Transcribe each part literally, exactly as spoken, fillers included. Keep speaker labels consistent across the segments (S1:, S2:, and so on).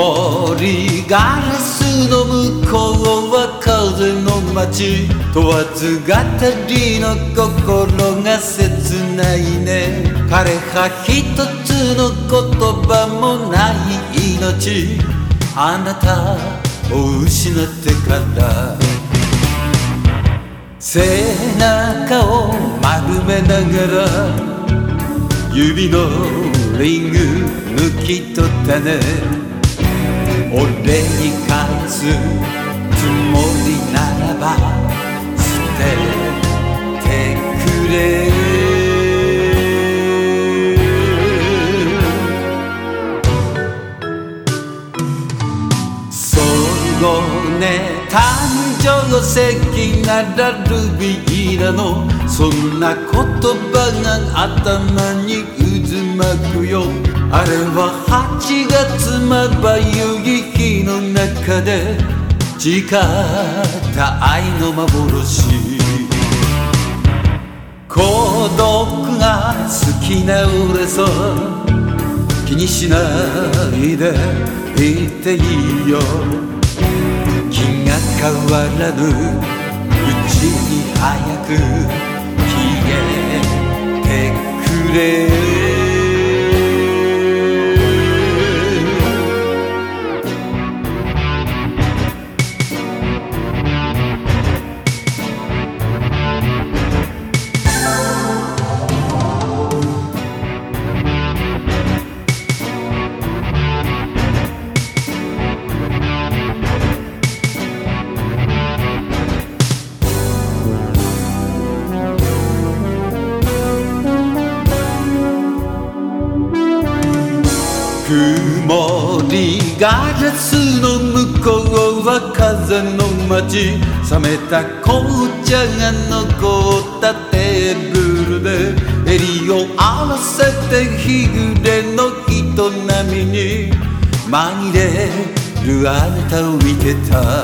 S1: 曇りガラスの向こうは風の街問わず語りの心が切ないね枯葉一つの言葉もない命あなたを失ってから背中を丸めながら指のリング抜き取ったね俺に返すつもりならば捨ててくれそうね誕生石ならルビーなのそんな言葉が頭に渦巻くよあれははちがつまばゆい日の中で誓った愛の幻孤独が好きな俺さ気にしないでいていいよ気が変わらぬうちに早く消えてくれ曇りガラスの向こうは風の街冷めた紅茶が残ったテーブルで襟を合わせて日暮れの人並みに紛れるあなたを見てた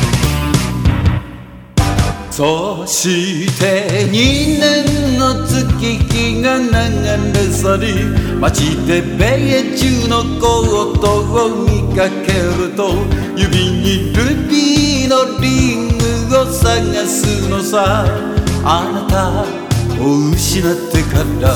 S1: そしてにねんの月日が流れ去り街で米中のコートを見かけると指にルビーのリングを探すのさあなたを失ってから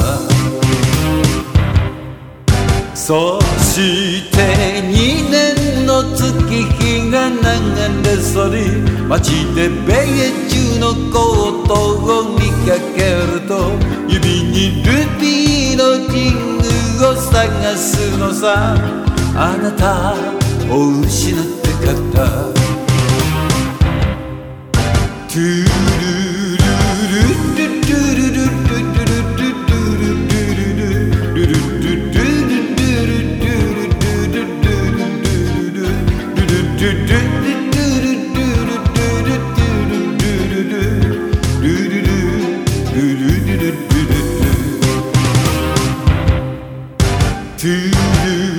S1: そしてにねんの月日が流れ去り街で米中のコートを見かけると指にルビーのリングを探すのさあなたを失ってからトゥルルルルルルルルトゥル